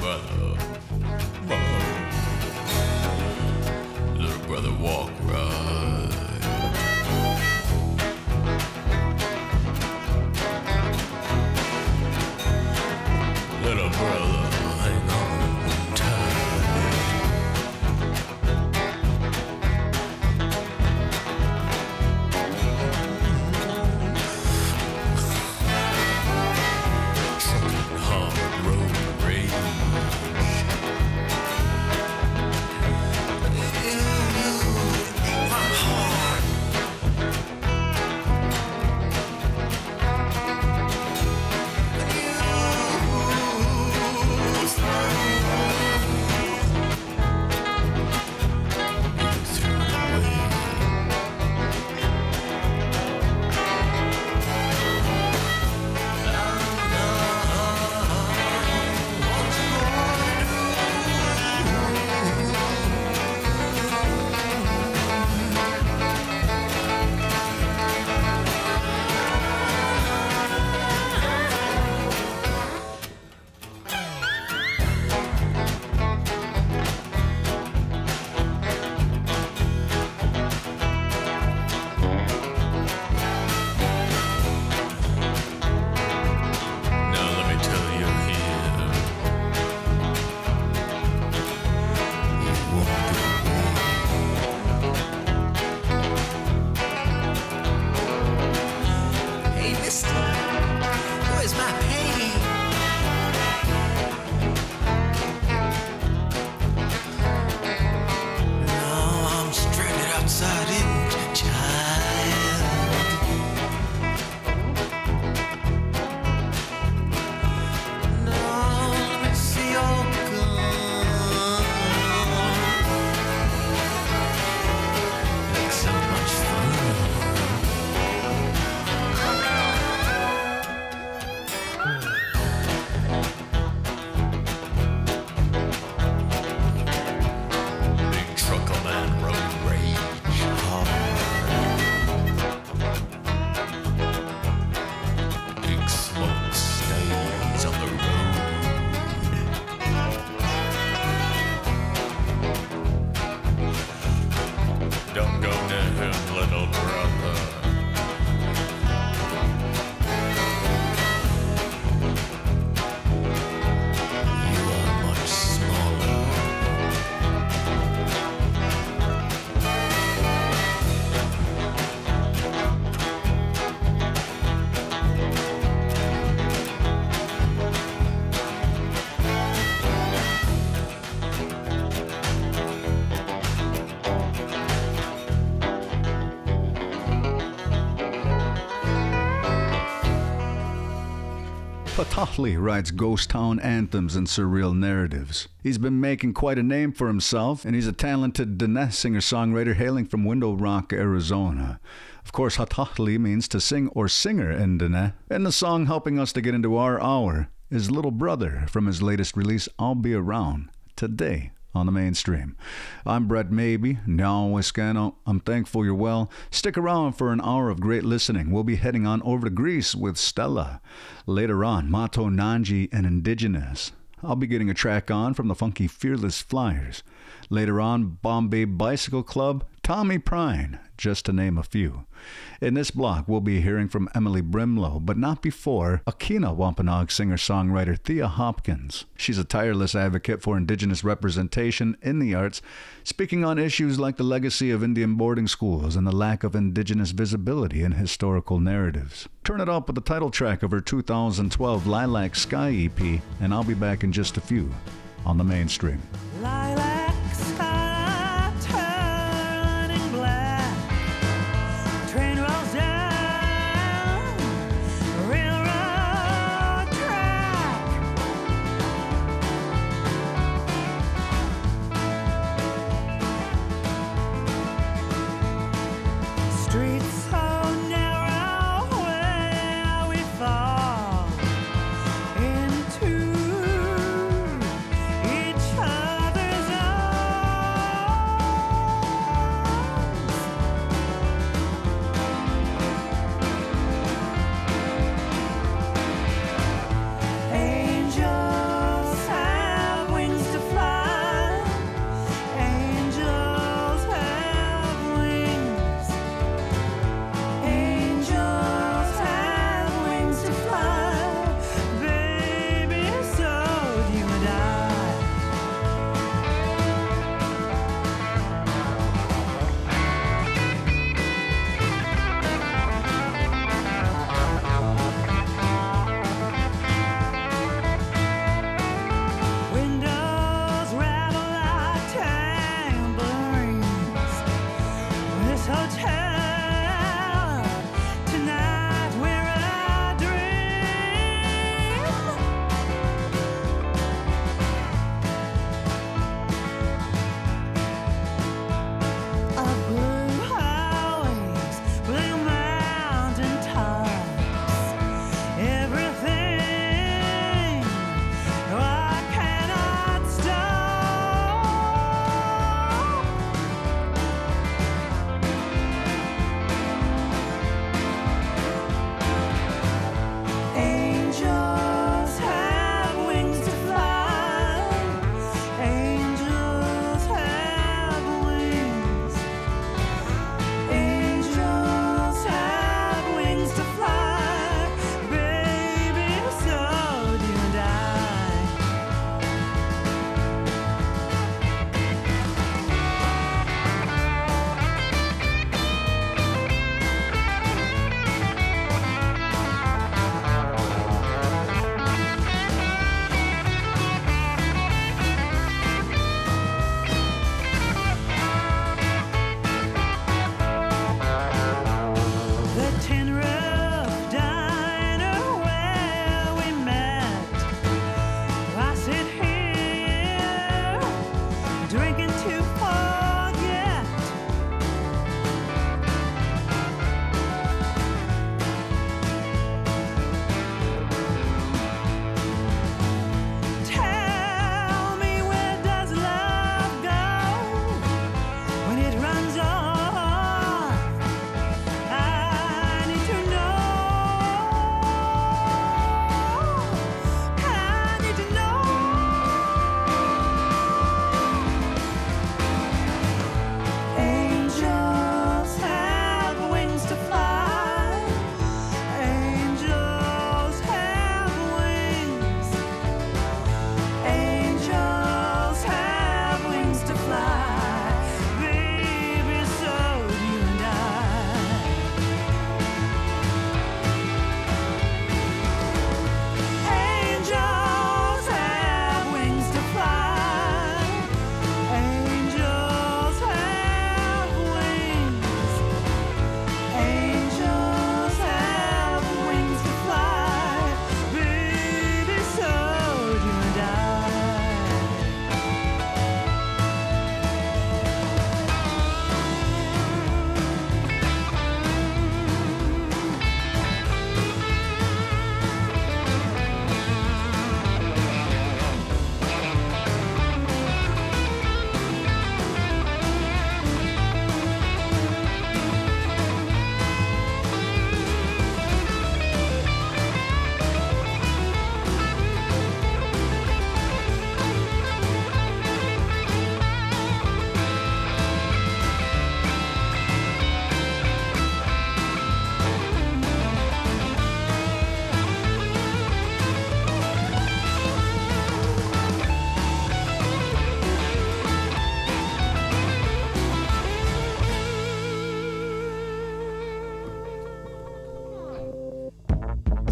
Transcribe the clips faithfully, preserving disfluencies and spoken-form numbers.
brother, brother, little brother walk right. Little brother, hang on tight. Trucking hard road rage. My heart. Pataahli writes ghost town anthems and surreal narratives. He's been making quite a name for himself, and he's a talented Dene singer-songwriter hailing from Window Rock, Arizona. Of course, Pataahli means to sing or singer in Dene, and the song helping us to get into our hour is Little Brother from his latest release, I'll Be Around, today on the Mainstream. I'm Brett Maybe, now Wiscano. I'm thankful you're well. Stick around for an hour of great listening. We'll be heading on over to Greece with Stella. Later on, Mato Nanji and Indigenous. I'll be getting a track on from the funky Fearless Flyers. Later on, Bombay Bicycle Club, Tommy Prine, just to name a few. In this block, we'll be hearing from Emily Brimlow, but not before Akina Wampanoag singer-songwriter Thea Hopkins. She's a tireless advocate for Indigenous representation in the arts, speaking on issues like the legacy of Indian boarding schools and the lack of Indigenous visibility in historical narratives. Turn it up with the title track of her two thousand twelve Lilac Sky E P, and I'll be back in just a few on the Mainstream. Lilac sky turning black, train rolls down railroad track. Streets so narrow where we fall into each other's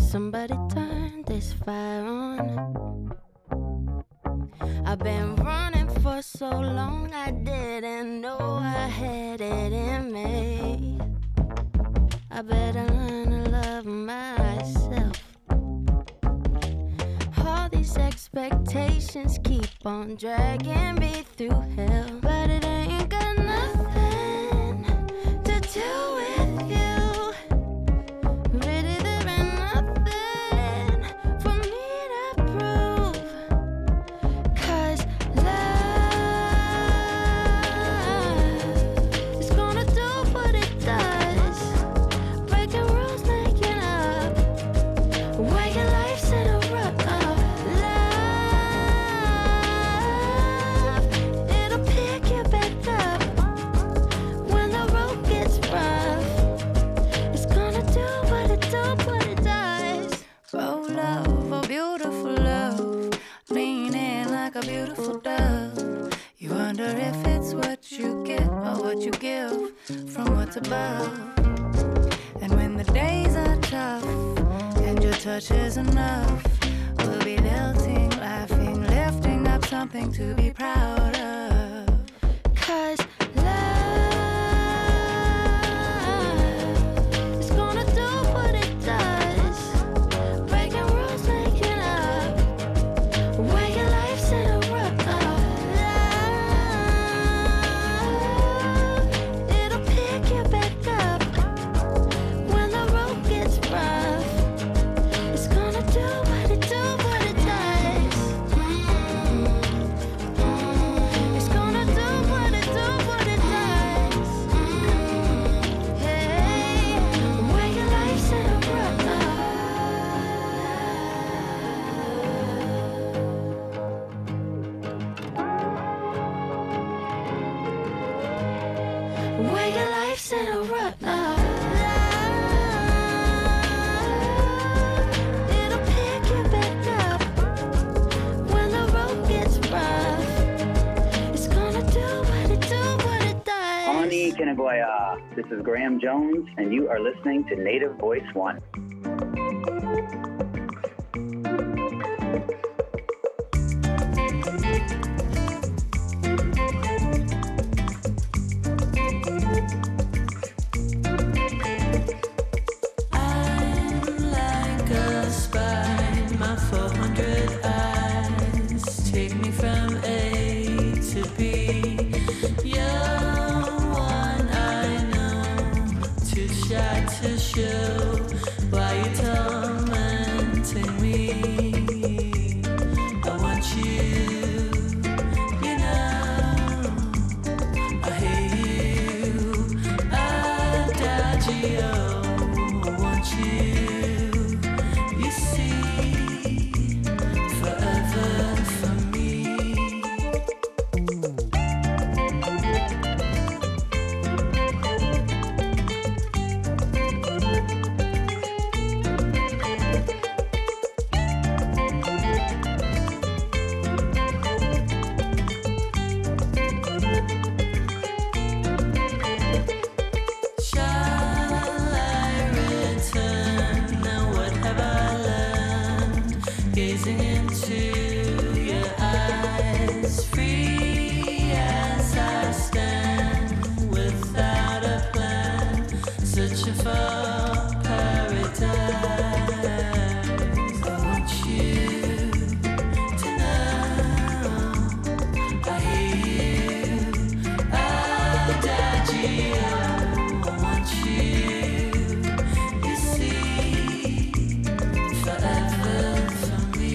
somebody turn this fire on. I've been running for so long, I didn't know I had it in me. I better learn to love myself. All these expectations keep on dragging me through hell, but it ain't got nothing to do with you. Really, there ain't nothing for me to prove. 'Cause love is gonna do what it does, breaking rules, making up, waking lives in a rut. Love, it'll pick you back up when the road gets rough. It's gonna do what it do, what it does. Oh love, oh beautiful love, lean in like a beautiful dove. You wonder if it's what you get or what you give from what's above. And when the days are tough and your touch is enough, we'll be lilting, laughing, lifting up something to be proud of. 'Cause love is gonna do what it does, breaking rules, making up, waking lives in a rut. Love, it'll pick you back up when the road gets rough. It's gonna do what it do, what it does. It's gonna do what it do, what it does. Hey, waking lives in a rut. Waking lives in a rut. It'll pick you back up when the road gets rough. It's gonna do what it do, what it does. Ani Kinagoya. This is Graham Jones, and you are listening to Native Voice One. I'm like a spy, my four hundred eyes take me from A to B. You're one I know, too shy to show why you tormenting me. I want you, you know, I hate you, Adagio. I want you, you see, forever for me. Shall I return? Now what have I learned? Gazing into your eyes, free as I stand, without a plan, searching for paradise. I want you to know I hear you, Adagio. I want you, you see, forever for me.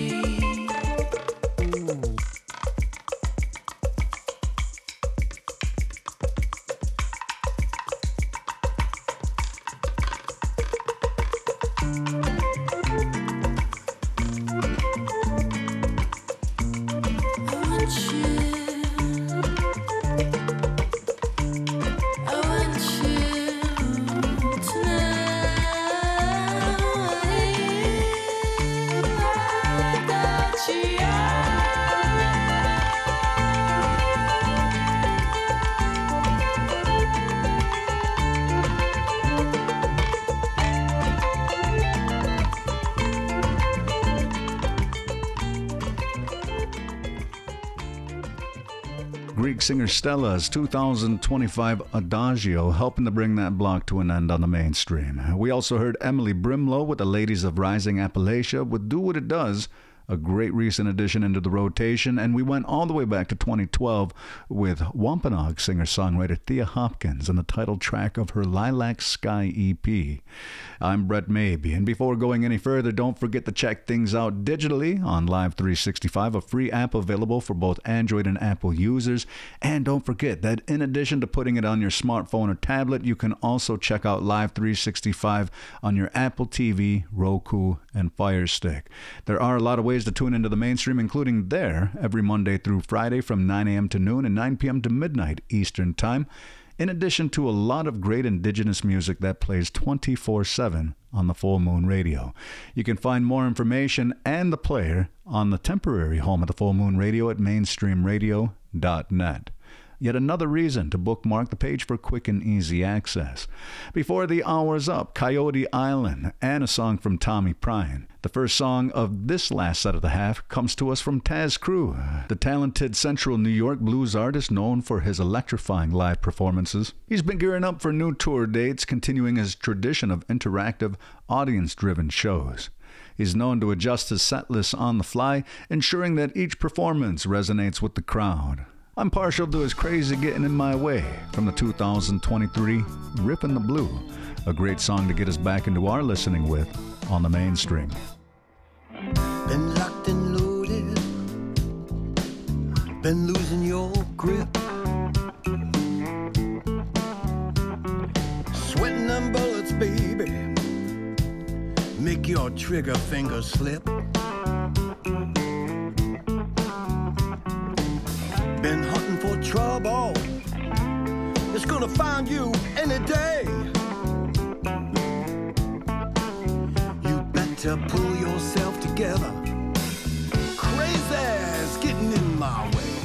I want you, I want you to know that you are. Creek singer Stella's two thousand twenty-five Adagio, helping to bring that block to an end on the mainstream. We also heard Emily Brimlow with the Ladies of Rising Appalachia with Do What It Does, a great recent addition into the rotation, and we went all the way back to twenty twelve with Wampanoag singer-songwriter Thea Hopkins and the title track of her Lilac Sky E P. I'm Brett Maybe, and before going any further, don't forget to check things out digitally on Live three sixty-five, a free app available for both Android and Apple users. And don't forget that in addition to putting it on your smartphone or tablet, you can also check out Live three sixty-five on your Apple T V, Roku, and Fire Stick. There are a lot of ways to tune into the mainstream, including there every Monday through Friday from nine a.m. to noon and nine p.m. to midnight Eastern Time, in addition to a lot of great indigenous music that plays twenty-four seven on the Full Moon Radio. You can find more information and the player on the temporary home of the Full Moon Radio at mainstream radio dot net. Yet another reason to bookmark the page for quick and easy access. Before the hour's up, Coyote Island and a song from Tommy Prine. The first song of this last set of the half comes to us from Taz Crew, the talented Central New York blues artist known for his electrifying live performances. He's been gearing up for new tour dates, continuing his tradition of interactive, audience-driven shows. He's known to adjust his set list on the fly, ensuring that each performance resonates with the crowd. I'm partial to his Crazy Getting in My Way from the two thousand twenty-three Rippin' the Blue, a great song to get us back into our listening with on the mainstream. Been locked and loaded, been losing your grip, sweating them bullets, baby, make your trigger finger slip. Been hunting for trouble, it's gonna find you any day. You better pull yourself together, crazy's getting in my way.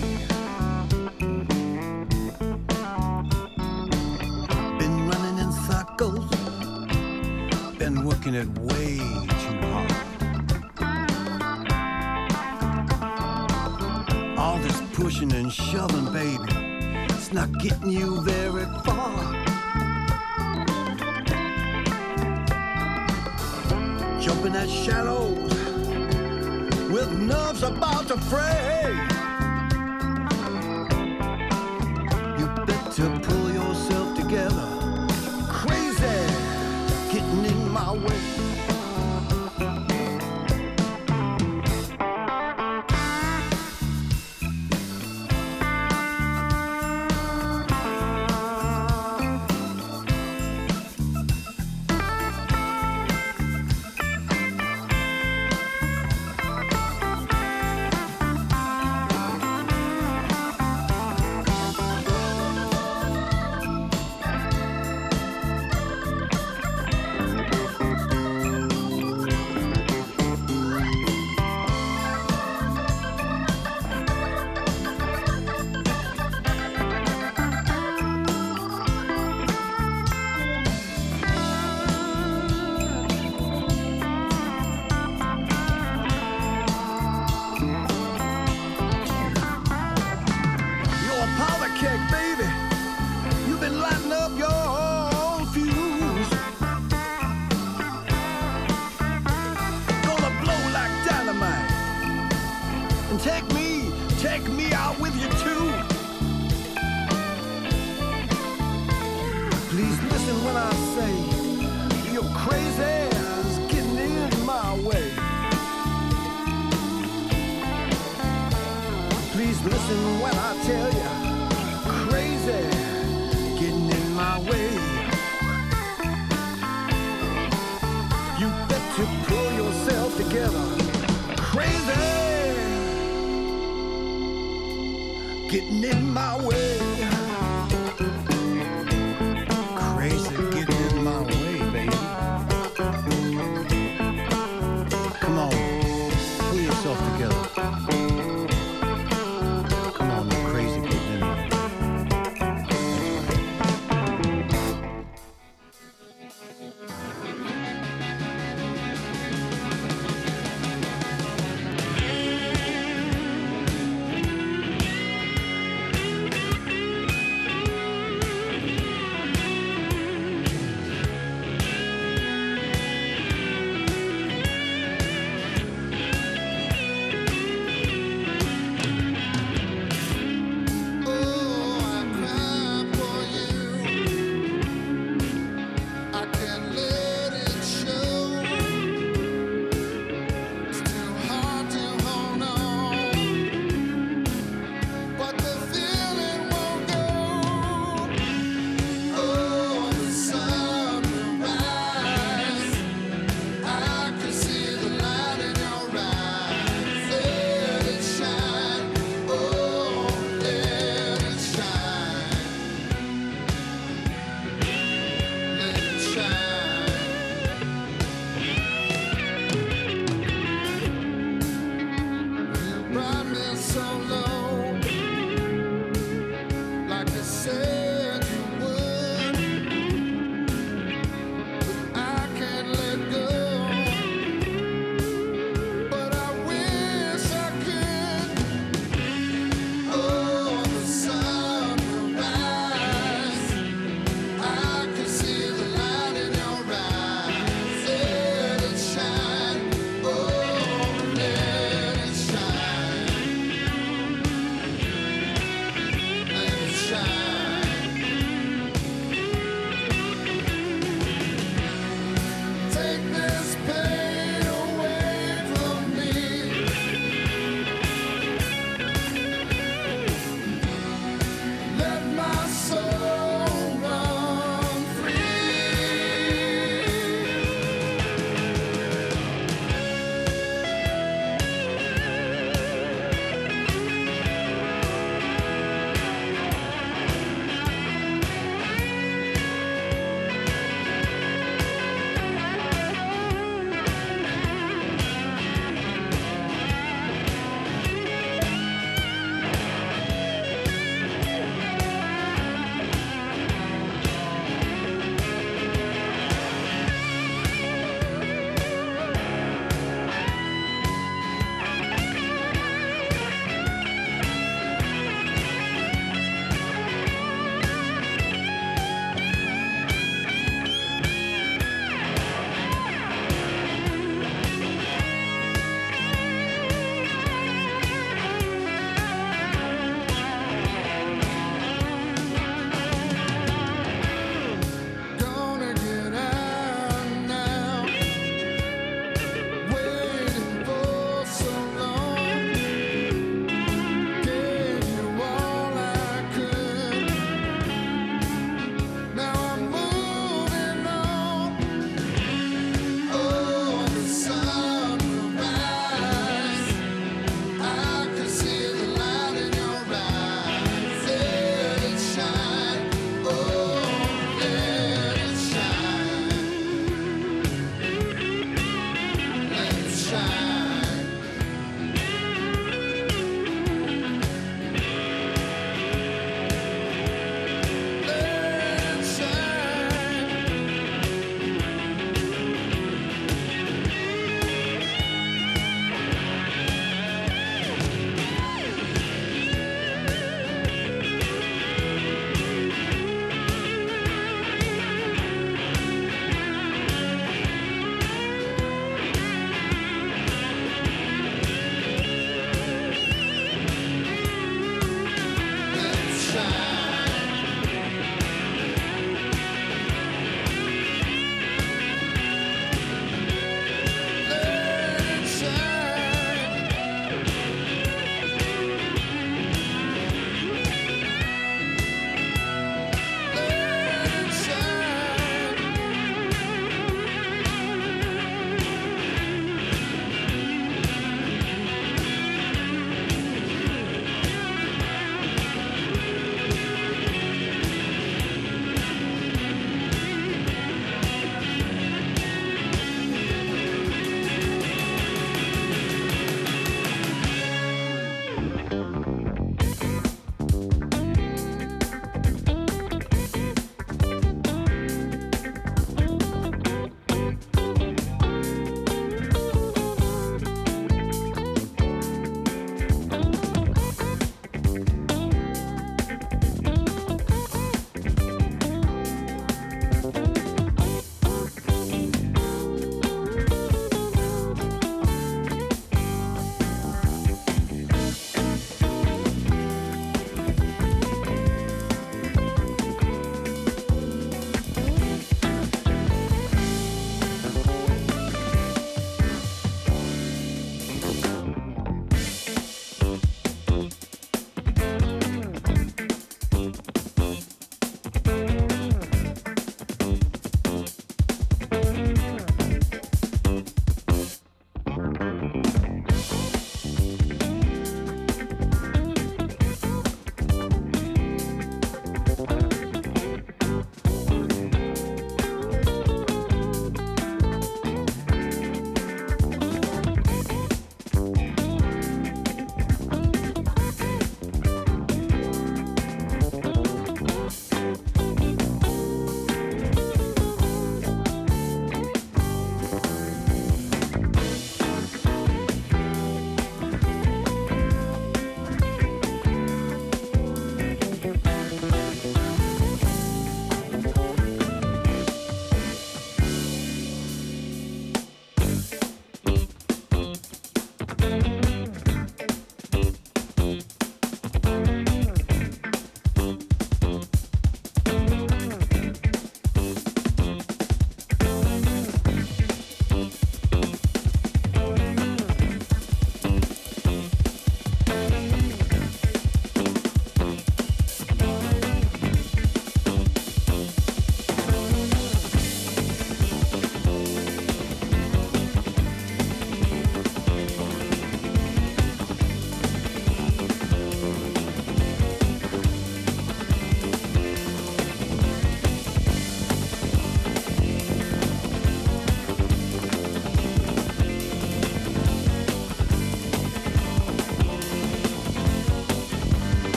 Been running in circles, been working it way too hard. All this pushing and shoving, baby, it's not getting you very far. Jumping at shadows with nerves about to fray. You better pull yourself together, crazy getting in my way. Getting in my way. Crazy getting in my way, baby. Come on, pull yourself together. Come on, you crazy getting in my way.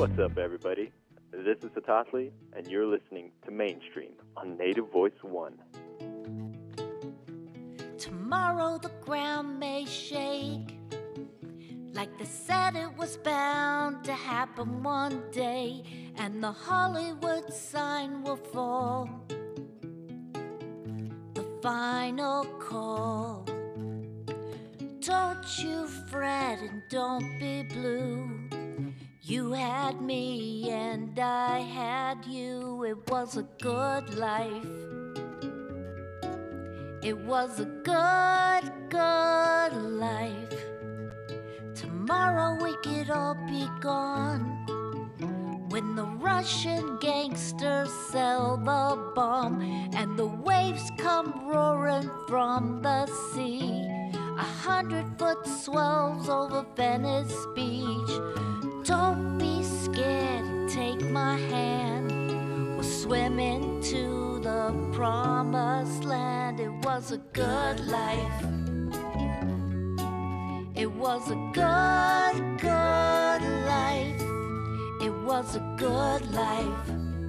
What's up, everybody? This is Hatathli, and you're listening to Mainstream on Native Voice One. Tomorrow the ground may shake, like they said it was bound to happen one day, and the Hollywood sign will fall. The final call. Don't you fret and don't be blue. You had me and I had you. It was a good life. It was a good, good life. Tomorrow we could all be gone when the Russian gangsters sell the bomb and the waves come roaring from the sea. A hundred foot swells over Venice Beach. Don't be scared and take my hand. We're swimming to the promised land. It was a good life. It was a good, good life. It was a good life.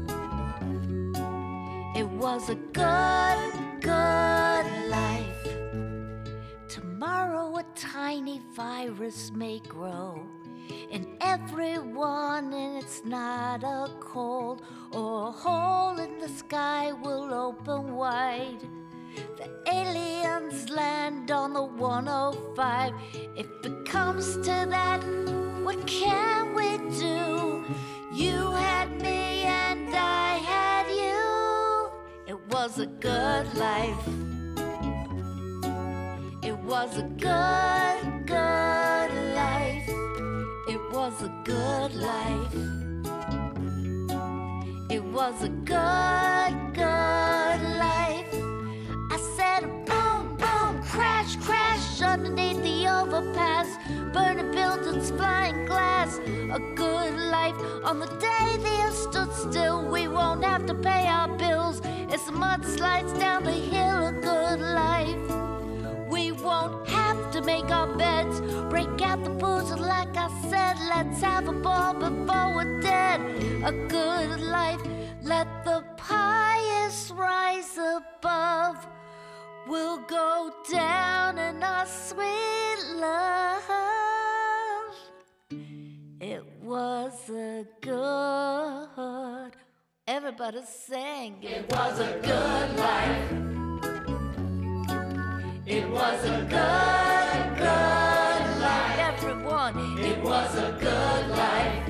It was a good, good life. Tomorrow a tiny virus may grow in everyone, and it's not a cold or a hole in the sky will open wide. The aliens land on the one oh five. If it comes to that, what can we do? You had me and I had you. It was a good life. It was a good, good life. It was a good life. It was a good, good life. I said boom, boom, crash, crash underneath the overpass. Burning buildings, flying glass. A good life. On the day the earth stood still, we won't have to pay our bills. As the mud slides down the hill, a good life. We won't have to make our beds, break out the booze, and like I said, let's have a ball before we're dead. A good life, let the pious rise above. We'll go down in our sweet love. It was a good, everybody sing. It was a good life. It was a good, good life. Everyone, it was a good life.